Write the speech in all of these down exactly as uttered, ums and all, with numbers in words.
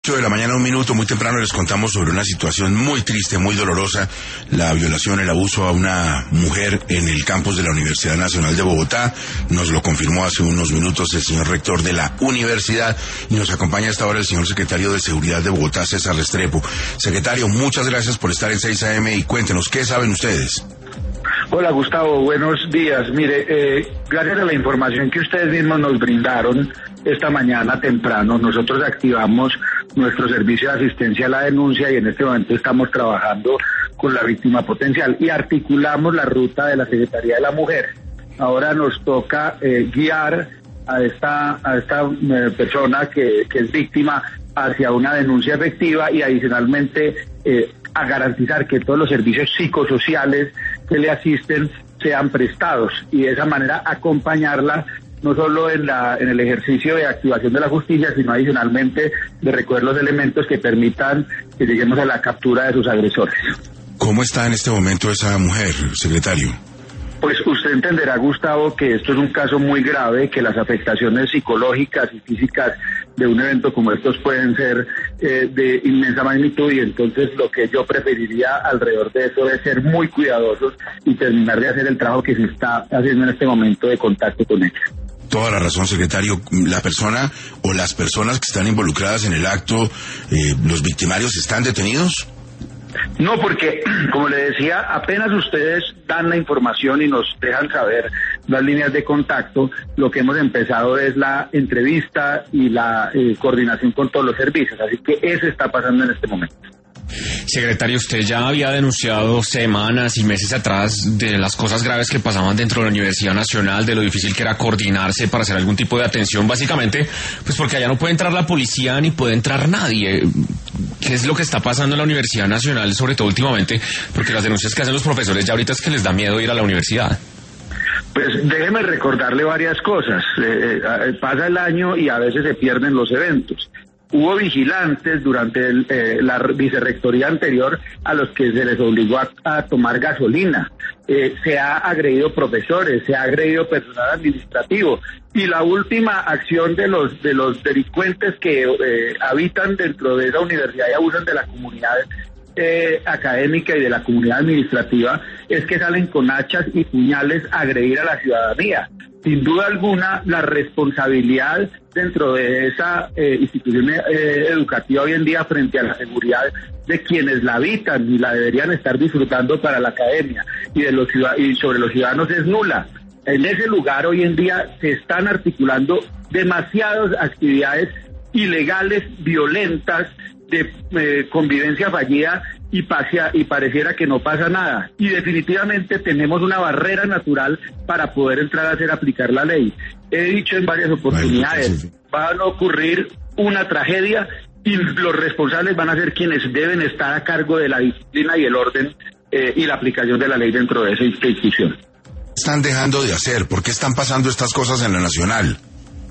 ocho de la mañana, un minuto, muy temprano les contamos sobre una situación muy triste, muy dolorosa, la violación, el abuso a una mujer en el campus de la Universidad Nacional de Bogotá. Nos lo confirmó hace unos minutos el señor rector de la universidad y nos acompaña a esta hora el señor secretario de Seguridad de Bogotá, César Restrepo. Secretario, muchas gracias por estar en seis A M y cuéntenos, ¿qué saben ustedes? Hola Gustavo, buenos días. Mire, eh, gracias a la información que ustedes mismos nos brindaron esta mañana temprano, nosotros activamos nuestro servicio de asistencia a la denuncia y en este momento estamos trabajando con la víctima potencial y articulamos la ruta de la Secretaría de la Mujer. Ahora nos toca eh, guiar a esta a esta eh, persona que, que es víctima hacia una denuncia efectiva y adicionalmente eh, a garantizar que todos los servicios psicosociales que le asisten sean prestados y de esa manera acompañarla no solo en la en el ejercicio de activación de la justicia, sino adicionalmente de recoger los elementos que permitan que lleguemos a la captura de sus agresores. ¿Cómo está en este momento esa mujer, secretario? Pues usted entenderá, Gustavo, que esto es un caso muy grave, que las afectaciones psicológicas y físicas de un evento como estos pueden ser eh, de inmensa magnitud y entonces lo que yo preferiría alrededor de eso es ser muy cuidadosos y terminar de hacer el trabajo que se está haciendo en este momento de contacto con ella. Toda la razón, secretario. La persona o las personas que están involucradas en el acto, eh, ¿los victimarios están detenidos? No, porque, como le decía, apenas ustedes dan la información y nos dejan saber las líneas de contacto, lo que hemos empezado es la entrevista y la eh, coordinación con todos los servicios, así que eso está pasando en este momento. Secretario, usted ya había denunciado semanas y meses atrás de las cosas graves que pasaban dentro de la Universidad Nacional, de lo difícil que era coordinarse para hacer algún tipo de atención, básicamente, pues porque allá no puede entrar la policía ni puede entrar nadie. ¿Qué es lo que está pasando en la Universidad Nacional, sobre todo últimamente? Porque las denuncias que hacen los profesores ya ahorita es que les da miedo ir a la universidad. Pues déjeme recordarle varias cosas. Eh, eh, pasa el año y a veces se pierden los eventos. Hubo vigilantes durante el, eh, la vicerrectoría anterior a los que se les obligó a, a tomar gasolina. Eh, se ha agredido profesores, se ha agredido personal administrativo y la última acción de los de los delincuentes que eh, habitan dentro de esa universidad y abusan de la comunidad eh, académica y de la comunidad administrativa es que salen con hachas y puñales a agredir a la ciudadanía. Sin duda alguna, la responsabilidad dentro de esa eh, institución eh, educativa hoy en día frente a la seguridad de quienes la habitan y la deberían estar disfrutando para la academia y de los y sobre los ciudadanos es nula. En ese lugar hoy en día se están articulando demasiadas actividades ilegales, violentas, de eh, convivencia fallida y, pasea, y pareciera que no pasa nada. Y definitivamente tenemos una barrera natural para poder entrar a hacer aplicar la ley. He dicho en varias oportunidades, van a ocurrir una tragedia y los responsables van a ser quienes deben estar a cargo de la disciplina y el orden eh, y la aplicación de la ley dentro de esa institución. ¿Qué están dejando de hacer? ¿Por qué están pasando estas cosas en la Nacional?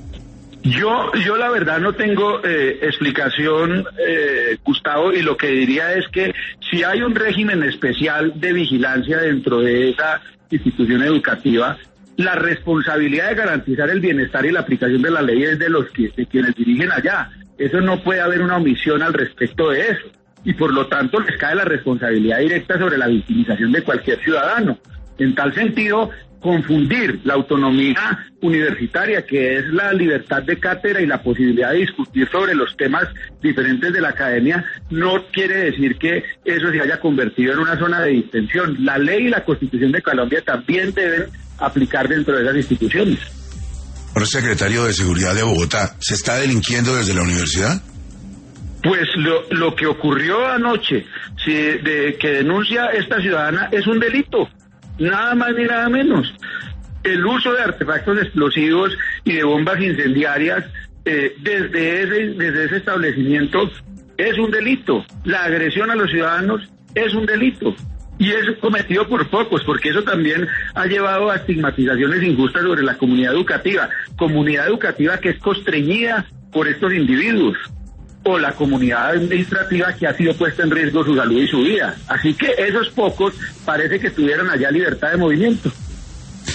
Yo, yo la verdad no tengo eh, explicación, eh, Gustavo, y lo que diría es que si hay un régimen especial de vigilancia dentro de esa institución educativa, la responsabilidad de garantizar el bienestar y la aplicación de la ley es de los que, de quienes dirigen allá. Eso no puede haber una omisión al respecto de eso, y por lo tanto les cae la responsabilidad directa sobre la victimización de cualquier ciudadano. En tal sentido, confundir la autonomía universitaria, que es la libertad de cátedra y la posibilidad de discutir sobre los temas diferentes de la academia, no quiere decir que eso se haya convertido en una zona de distensión. La ley y la Constitución de Colombia también deben aplicar dentro de esas instituciones. Por secretario de Seguridad de Bogotá, ¿se está delinquiendo desde la universidad? Pues lo, lo que ocurrió anoche, si de, que denuncia esta ciudadana, es un delito. Nada más ni nada menos. El uso de artefactos explosivos y de bombas incendiarias eh, desde ese desde ese establecimiento es un delito. La agresión a los ciudadanos es un delito. Y es cometido por pocos, porque eso también ha llevado a estigmatizaciones injustas sobre la comunidad educativa. Comunidad educativa que es constreñida por estos individuos. O la comunidad administrativa que ha sido puesta en riesgo su salud y su vida. Así que esos pocos parece que tuvieran allá libertad de movimiento.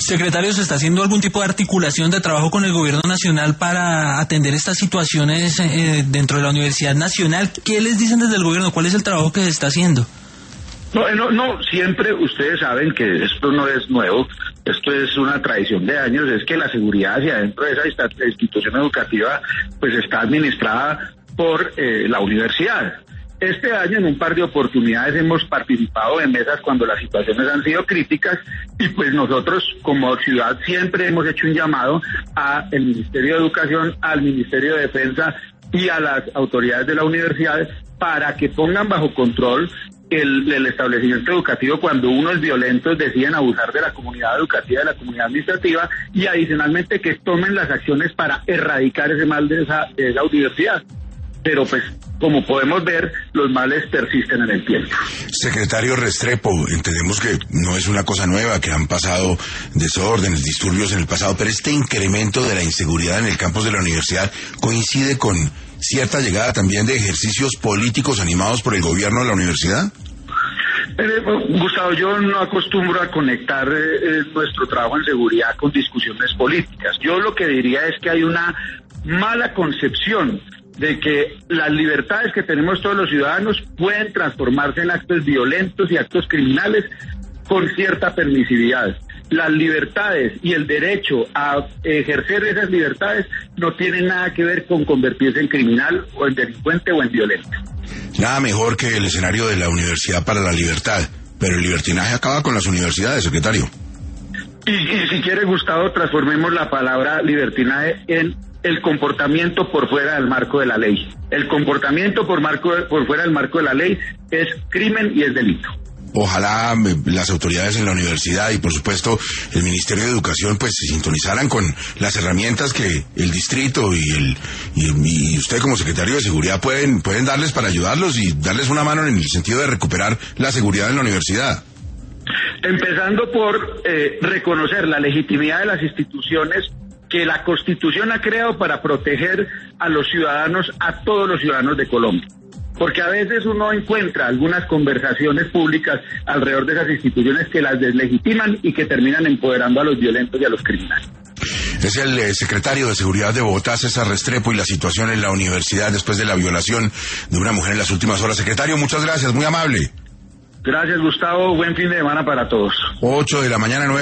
Secretario, ¿se está haciendo algún tipo de articulación de trabajo con el gobierno nacional para atender estas situaciones eh, dentro de la Universidad Nacional? ¿Qué les dicen desde el gobierno? ¿Cuál es el trabajo que se está haciendo? No, no, no, siempre ustedes saben que esto no es nuevo, esto es una tradición de años, es que la seguridad hacia adentro de esa institución educativa pues está administrada por eh, la universidad. Este año en un par de oportunidades hemos participado en mesas cuando las situaciones han sido críticas y pues nosotros como ciudad siempre hemos hecho un llamado al Ministerio de Educación, al Ministerio de Defensa y a las autoridades de la universidad para que pongan bajo control El, el establecimiento educativo cuando unos violentos deciden abusar de la comunidad educativa, de la comunidad administrativa, y adicionalmente que tomen las acciones para erradicar ese mal de esa, de esa universidad. Pero pues, como podemos ver, los males persisten en el tiempo. Secretario Restrepo, entendemos que no es una cosa nueva, que han pasado desórdenes, disturbios en el pasado, pero este incremento de la inseguridad en el campus de la universidad coincide con cierta llegada también de ejercicios políticos animados por el gobierno de la universidad. Eh, Gustavo, yo no acostumbro a conectar eh, nuestro trabajo en seguridad con discusiones políticas. Yo lo que diría es que hay una mala concepción de que las libertades que tenemos todos los ciudadanos pueden transformarse en actos violentos y actos criminales con cierta permisividad. Las libertades y el derecho a ejercer esas libertades no tienen nada que ver con convertirse en criminal o en delincuente o en violento. Nada mejor que el escenario de la Universidad para la Libertad, pero el libertinaje acaba con las universidades, secretario. Y, y si quiere, Gustavo, transformemos la palabra libertinaje en el comportamiento por fuera del marco de la ley. El comportamiento por, marco, por fuera del marco de la ley es crimen y es delito. Ojalá las autoridades en la universidad y por supuesto el Ministerio de Educación pues se sintonizaran con las herramientas que el distrito y el y, y usted como secretario de seguridad pueden pueden darles para ayudarlos y darles una mano en el sentido de recuperar la seguridad en la universidad. Empezando por eh, reconocer la legitimidad de las instituciones que la Constitución ha creado para proteger a los ciudadanos, a todos los ciudadanos de Colombia. Porque a veces uno encuentra algunas conversaciones públicas alrededor de esas instituciones que las deslegitiman y que terminan empoderando a los violentos y a los criminales. Es el eh, secretario de Seguridad de Bogotá, César Restrepo, y la situación en la universidad después de la violación de una mujer en las últimas horas. Secretario, muchas gracias, muy amable. Gracias, Gustavo, buen fin de semana para todos. Ocho de la mañana, nueve.